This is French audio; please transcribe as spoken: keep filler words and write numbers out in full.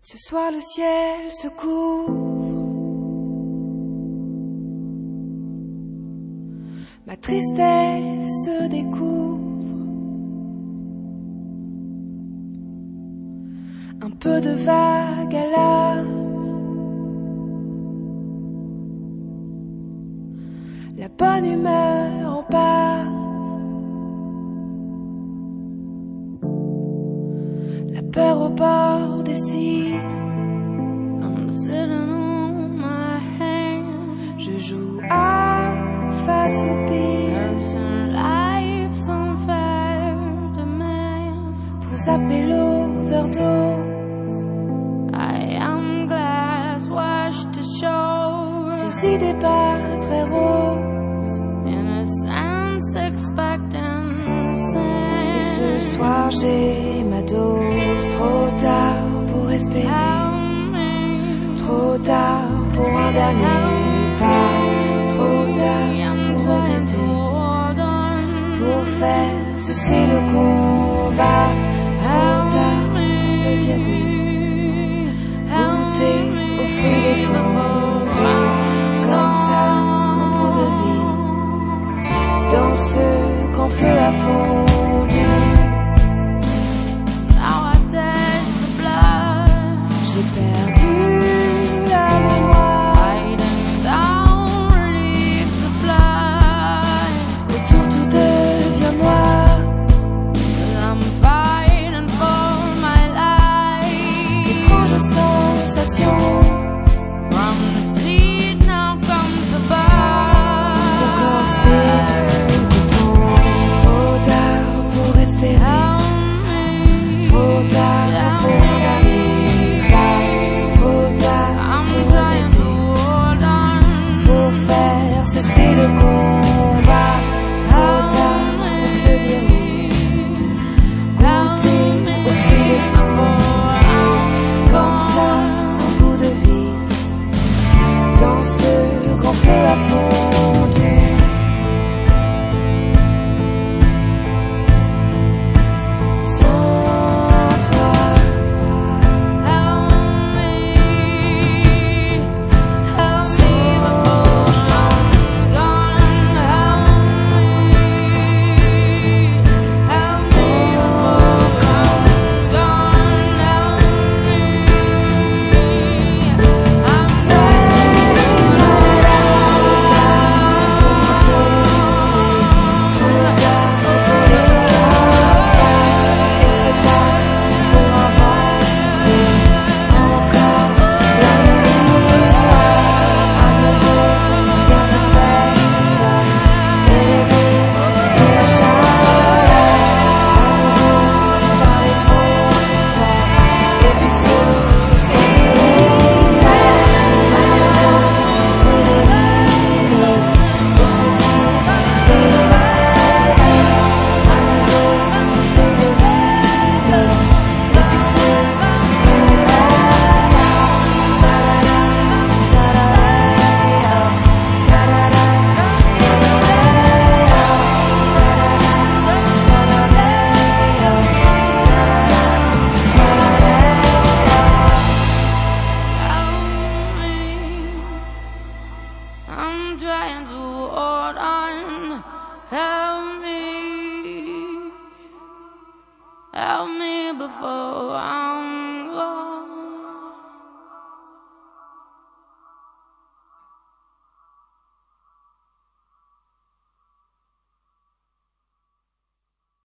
Ce soir le ciel se couvre, ma tristesse se découvre, un peu de vague à l'âme, la bonne humeur en panne, la peur au bord des cimes. Je joue à face au pire pour zapper l'overdose. Ces idées pas très roses. Et ce soir j'ai ma dose. Trop tard pour espérer, trop tard pour un dernier pas, trop tard pour regretter, pour faire cesser le combat, trop tard pour se dire oui, goûter aux fruits défendus, comme ça en pot de vie, dans ce grand feu à fondu. J'ai perdu la mémoire, autour tout devient noir. Étrange sensation.